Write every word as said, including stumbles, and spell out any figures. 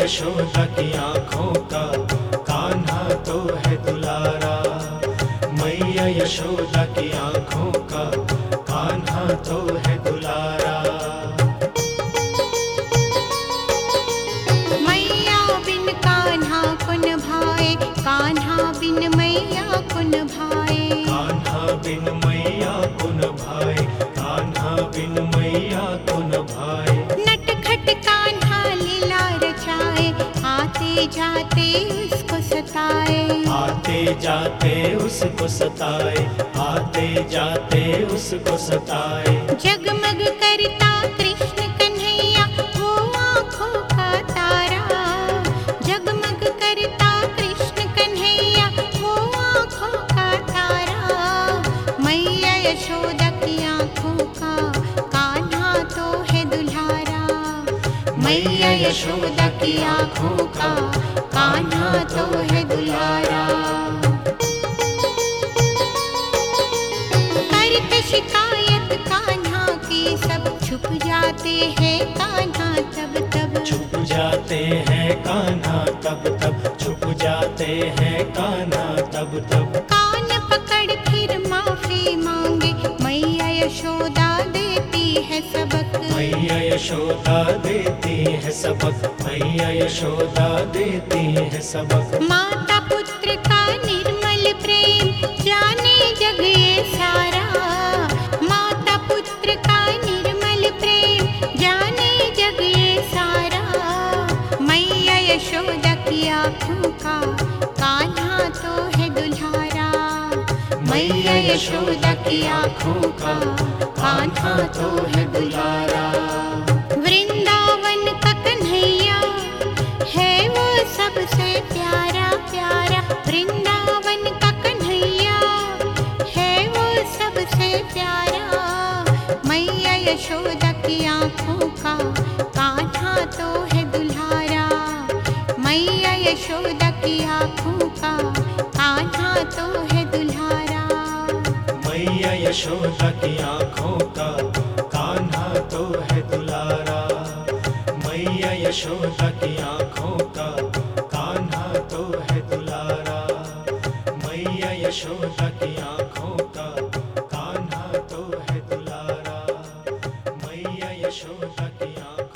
यशोदा की आँखों का कान्हा तो है दुलारा। मैया यशोदा की आँखों का कान्हा तो है दुलारा। मैया बिन कान्हा कुन भाए, कान्हा बिन मैया कुन भाए। कान्हा बिन मैया कुन भाए, कान्हा बिन मैया कुन भाए। नटखट कान्हा लीला रचाए, आते जाते उसको सताए। आते जाते उसको सताए, आते जाते उसको सताए। जगमग करता कृष्ण कन्हैया वो आँखों का तारा। जगमग करता कृष्ण कन्हैया वो आँखों का तारा। मैया यशोदा की आँखों का कान्हा तो है दुल्हारा। मैया यशोदा की आँखों का कान्हा तो है दुल्हारा। करत शिकायत कान्हा की सब छुप जाते हैं कान्हा तब तब। छुप जाते हैं कान्हा तब तब, छुप जाते हैं कान्हा तब तब। कान पकड़ फिर माफी मांगे, मैया यशोदा देती है सबक। मैया यशोदा देती है सबक, मैया यशोदा देती है सबक। माता पुत्र का निर्मल प्रेम जाने जग ये सारा। माता पुत्र का निर्मल प्रेम जाने जग ये सारा। मैया यशोदा की आँखों का कान्हा तो है दुल्हारा। मैया यशोदा की आँखों का कान्हा तो है दुल्हारा। वृंदावन का कन्हैया है वो सबसे प्यारा प्यारा। वृंदावन का कन्हैया है वो सबसे प्यारा। मैया यशोदा की आँखों का कान्हा तो है दुल्हारा। मैया यशोदा की आँखों का कान्हा तो है दुल्हारा। मैया यशोदा की आँखों का कान्हा तो है दुलारा। मैया यशोदा की आँखों का कान्हा तो है दुलारा। मैया यशोदा की आँखों का कान्हा तो है दुलारा। मैया यशोदा की आँखों